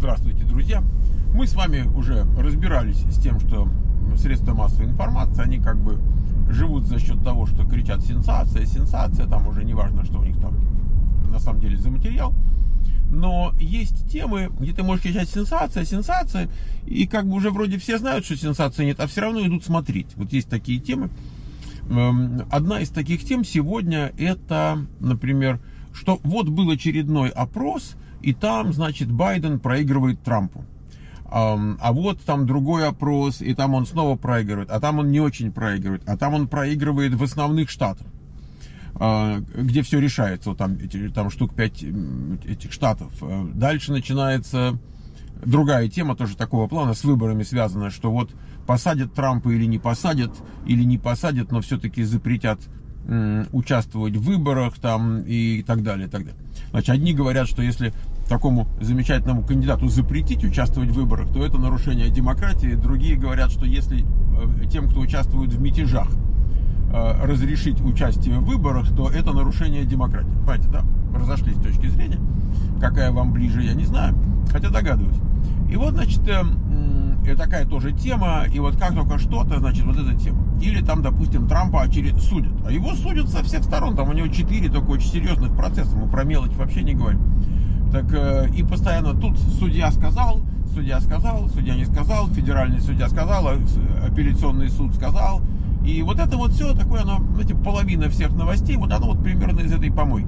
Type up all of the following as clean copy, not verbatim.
Здравствуйте, друзья! Мы с вами уже разбирались с тем, что средства массовой информации, они как бы живут за счет того, что кричат сенсация, сенсация, там уже не важно, что у них там на самом деле за материал. Но есть темы, где ты можешь кричать сенсация, сенсация, и как бы уже вроде все знают, что сенсации нет, а все равно идут смотреть. Вот есть такие темы. Одна из таких тем сегодня это, например, что вот был очередной опрос, и там, значит, Байден проигрывает Трампу. А вот там другой опрос, и там он снова проигрывает, а там он не очень проигрывает, а там он проигрывает в основных штатах, где все решается, вот там штук 5 этих штатов. Дальше начинается другая тема, тоже такого плана, с выборами связана, что вот посадят Трампа или не посадят, но все-таки запретят участвовать в выборах там и так далее, и так далее. Значит, одни говорят, что если такому замечательному кандидату запретить участвовать в выборах, то это нарушение демократии. Другие говорят, что если тем, кто участвует в мятежах, разрешить участие в выборах, то это нарушение демократии. Понимаете, да? Разошлись точки зрения. Какая вам ближе, я не знаю, хотя догадываюсь. И вот, значит, такая тоже тема, и вот как только что-то, значит, вот эта тема. Или там, допустим, Трампа судят. А его судят со всех сторон, там у него 4 только очень серьезных процесса, мы про мелочь вообще не говорим. Так, и постоянно тут судья сказал, судья не сказал, федеральный судья сказал, апелляционный суд сказал. И вот это вот все такое, оно, знаете, половина всех новостей, вот оно вот примерно из этой помойки.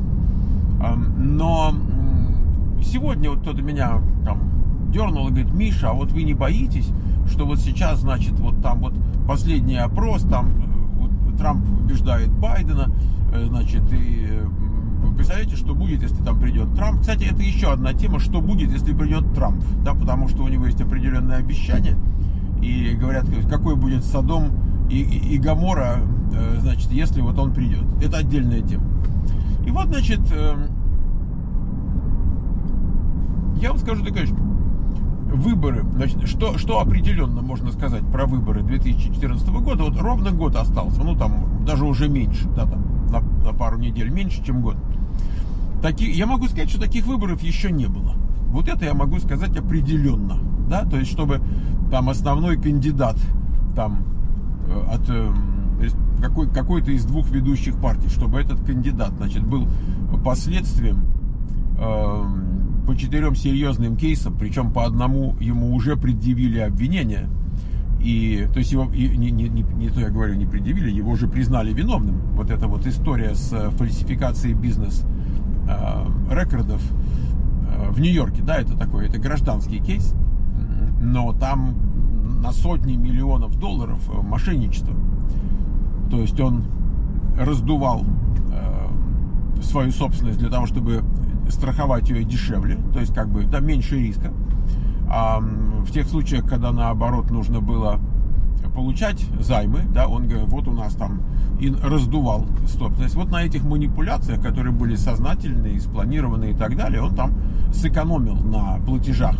Но сегодня вот кто-то меня там дернул и говорит: Миша, а вот вы не боитесь, что вот сейчас, значит, вот там вот последний опрос, там вот Трамп побеждает Байдена, значит, и представляете, что будет, если там придет Трамп. Кстати, это еще одна тема, что будет, если придет Трамп, да, потому что у него есть определенные обещания, и говорят, какой будет Содом и Гоморра, значит, если вот он придет. Это отдельная тема. И вот, значит, я вам скажу такая вещь. Выборы, значит, что определенно можно сказать про выборы 2014 года, вот ровно год остался, ну там даже уже меньше, да, там на пару недель меньше, чем год. Я могу сказать, что таких выборов еще не было. Вот это я могу сказать определенно, да, то есть чтобы там основной кандидат там от какой-то из двух ведущих партий, чтобы этот кандидат, значит, был последствием по 4 серьезным кейсам, причем по одному ему уже предъявили обвинение, и то есть его не то я говорю, не предъявили, его уже признали виновным. Вот эта вот история с фальсификацией бизнес-рекордов в Нью-Йорке, да, это гражданский кейс, но там на сотни миллионов долларов мошенничество. То есть он раздувал свою собственность для того, чтобы страховать ее дешевле, то есть как бы, да, меньше риска. А в тех случаях, когда наоборот нужно было получать займы, да, он говорит, вот у нас там, и раздувал. То есть вот на этих манипуляциях, которые были сознательные, спланированные и так далее, он там сэкономил на платежах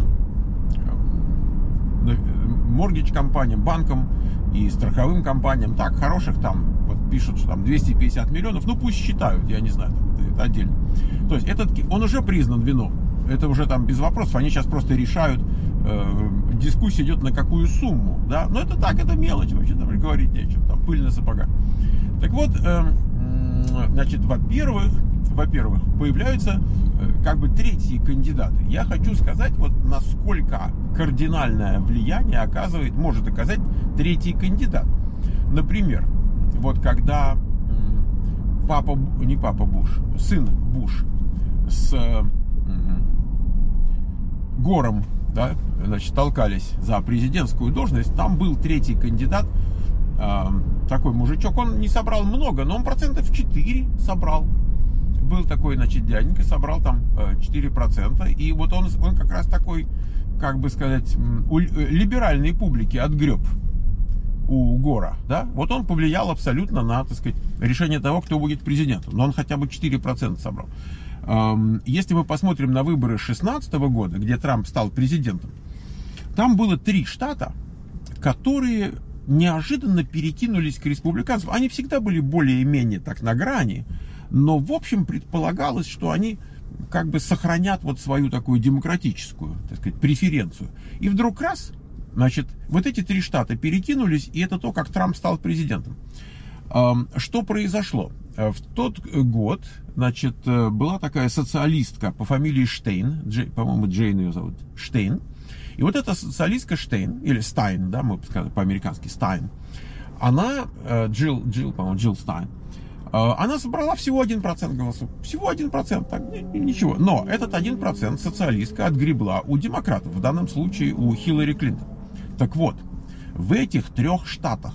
моргидж-компаниям, банкам и страховым компаниям, так, хороших там, вот пишут, что там 250 миллионов, ну пусть считают, я не знаю, это отдельно. То есть он уже признан виновным, это уже там без вопросов, они сейчас просто решают, дискуссия идет на какую сумму, да, но это так, это мелочь, вообще там говорить не о чем, там пыль на сапогах. Так вот, значит, во-первых, появляются как бы третьи кандидаты. Я хочу сказать, вот насколько кардинальное влияние может оказать третий кандидат. Например, вот когда сын Буш с Гором, да, значит, толкались за президентскую должность, там был третий кандидат, такой мужичок, он не собрал много, но он 4% собрал. Был такой, значит, дяденька, собрал там 4%, и вот он как раз такой, как бы сказать, у либеральной публики отгреб у Гора, да, вот он повлиял абсолютно на, так сказать, решение того, кто будет президентом, но он хотя бы 4% собрал. Если мы посмотрим на выборы 2016 года, где Трамп стал президентом, там было 3 штата, которые неожиданно перекинулись к республиканцам. Они всегда были более-менее так на грани, но в общем предполагалось, что они как бы сохранят вот свою такую демократическую, так сказать, преференцию. И вдруг раз, значит, вот эти 3 штата перекинулись, и это то, как Трамп стал президентом. Что произошло? В тот год, значит, была такая социалистка по фамилии Штейн, по-моему, Джейн ее зовут, Штейн. И вот эта социалистка Штейн, или Стайн, да, мы сказали по-американски, Стайн, она, Джилл, по-моему, Джилл Стайн, она собрала всего 1% голосов. Всего 1%, так, ничего. Но этот 1% социалистка отгребла у демократов, в данном случае у Хиллари Клинтон. Так вот, в этих 3 штатах,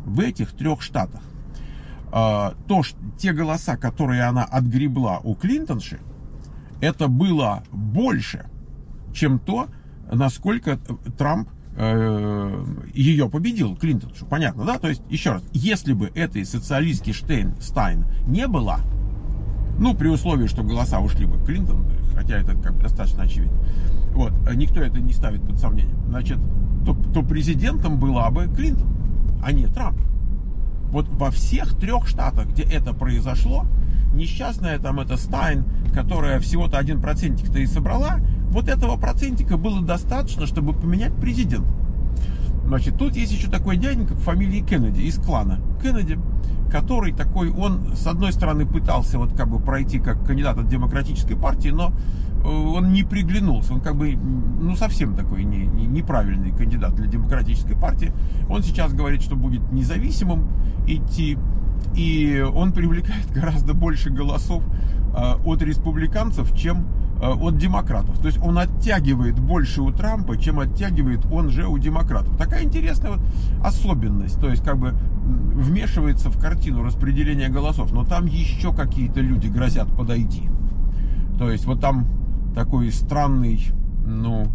те голоса, которые она отгребла у Клинтонши, это было больше, чем то, насколько Трамп ее победил, Клинтоншу. Понятно, да? То есть, еще раз, если бы этой социалистки Стайн не было, ну, при условии, что голоса ушли бы к Клинтон, хотя это как бы достаточно очевидно, вот, никто это не ставит под сомнение, значит, то президентом была бы Клинтон, а не Трамп. Вот во всех 3 штатах, где это произошло, несчастная там эта Стайн, которая всего-то 1% и собрала, вот этого процентика было достаточно, чтобы поменять президента. Значит, тут есть еще такой дяденька по фамилии Кеннеди, из клана Кеннеди, который такой, он с одной стороны пытался вот как бы пройти как кандидат от демократической партии, но он не приглянулся, он как бы, ну, совсем такой неправильный кандидат для демократической партии. Он сейчас говорит, что будет независимым идти, и он привлекает гораздо больше голосов от республиканцев, чем от демократов. То есть он оттягивает больше у Трампа, чем оттягивает он же у демократов. Такая интересная вот особенность. То есть как бы вмешивается в картину распределения голосов, но там еще какие-то люди грозят подойти. То есть вот там такой странный, ну,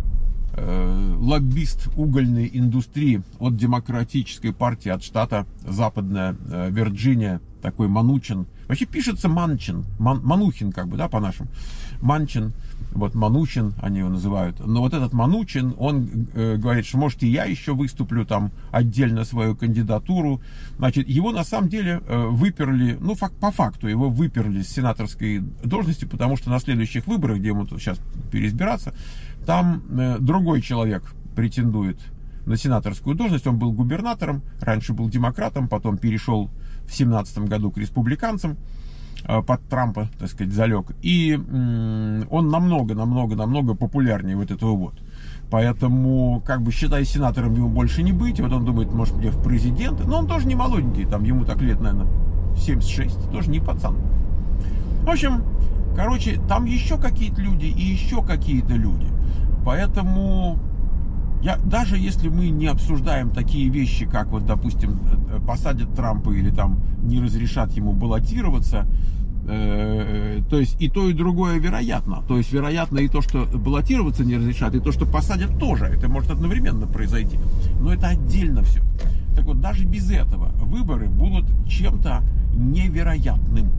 лоббист угольной индустрии от демократической партии, от штата Западная Вирджиния, такой Манучин. Вообще пишется Манчин, Манухин, как бы, да, по-нашему. Манчин, вот Манучин они его называют. Но вот этот Манучин, он говорит, что может и я еще выступлю там отдельно свою кандидатуру. Значит, его на самом деле выперли, ну, по факту его выперли с сенаторской должности, потому что на следующих выборах, где ему сейчас переизбираться, там другой человек претендует на сенаторскую должность. Он был губернатором, раньше был демократом, потом перешел в 2017 году к республиканцам, под Трампа, так сказать, залег. И он намного популярнее вот этого вот. Поэтому, как бы, считай, сенатором ему больше не быть. И вот он думает, может, мне в президенты. Но он тоже не молоденький, там ему так лет, наверное, 76, тоже не пацан. В общем, короче, там еще какие-то люди и еще какие-то люди. Поэтому даже если мы не обсуждаем такие вещи, как вот, допустим, посадят Трампа или там не разрешат ему баллотироваться, то есть и то, и другое вероятно. То есть вероятно и то, что баллотироваться не разрешат, и то, что посадят тоже. Это может одновременно произойти. Но это отдельно все. Так вот, даже без этого выборы будут чем-то невероятным.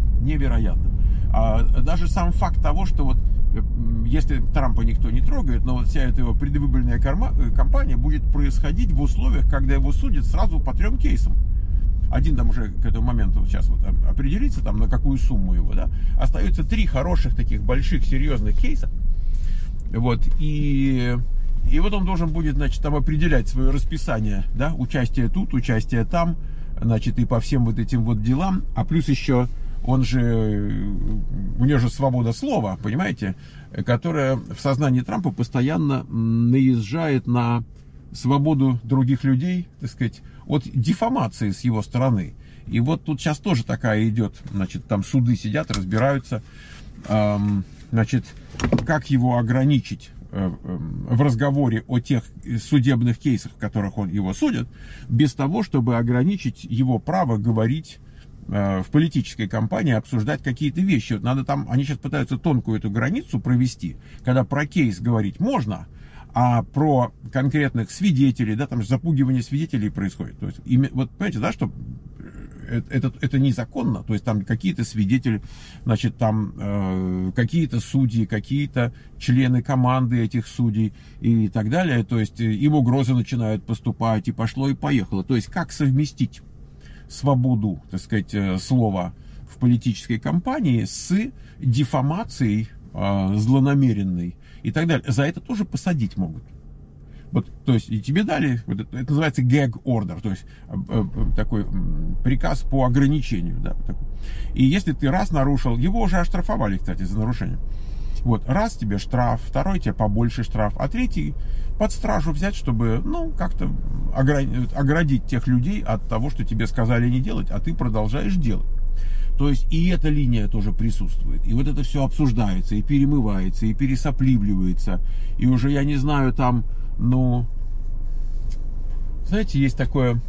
Даже сам факт того, что вот если Трампа никто не трогает, но вот вся эта его предвыборная кампания будет происходить в условиях, когда его судят сразу по 3 кейсам. Один там уже к этому моменту сейчас вот определится, там, на какую сумму его, да. Остается 3 хороших таких больших серьезных кейса. Вот, и вот он должен будет, значит, там определять свое расписание, да, участие тут, участие там, значит, и по всем вот этим вот делам. А плюс еще у него же свобода слова, понимаете, которая в сознании Трампа постоянно наезжает на свободу других людей, так сказать, от дефамации с его стороны. И вот тут сейчас тоже такая идет, значит, там суды сидят, разбираются, значит, как его ограничить в разговоре о тех судебных кейсах, в которых его судят, без того, чтобы ограничить его право говорить в политической кампании, обсуждать какие-то вещи. Вот надо там, они сейчас пытаются тонкую эту границу провести, когда про кейс говорить можно, а про конкретных свидетелей, да, там же запугивание свидетелей происходит. То есть, вот понимаете, да, что это незаконно, то есть там какие-то свидетели, значит, там какие-то судьи, какие-то члены команды этих судей и так далее, то есть им угрозы начинают поступать, и пошло, и поехало. То есть как совместить свободу, так сказать, слова в политической кампании с дефамацией злонамеренной и так далее. За это тоже посадить могут. Вот, то есть, и тебе дали, вот это называется gag order, то есть такой приказ по ограничению. Да, такой. И если ты раз нарушил, его уже оштрафовали, кстати, за нарушение. Вот, раз тебе штраф, второй тебе побольше штраф, а третий под стражу взять, чтобы, ну, как-то оградить тех людей от того, что тебе сказали не делать, а ты продолжаешь делать. То есть и эта линия тоже присутствует. И вот это все обсуждается, и перемывается, и пересопливливается. И уже, я не знаю, там, ну, знаете, есть такое...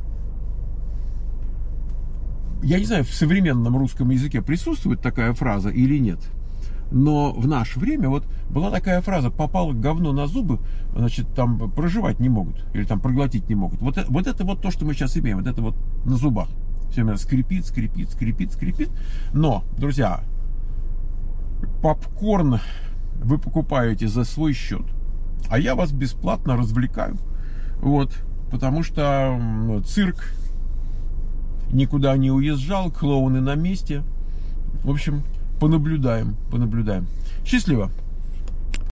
Я не знаю, в современном русском языке присутствует такая фраза или нет. Но в наше время вот была такая фраза: попало говно на зубы, значит, там проживать не могут. Или там проглотить не могут. Вот это вот то, что мы сейчас имеем. Вот это вот на зубах. Все время скрипит, скрипит, скрипит, скрипит. Но, друзья, попкорн вы покупаете за свой счет, а я вас бесплатно развлекаю. Вот. Потому что цирк никуда не уезжал, клоуны на месте. В общем, понаблюдаем, понаблюдаем. Счастливо!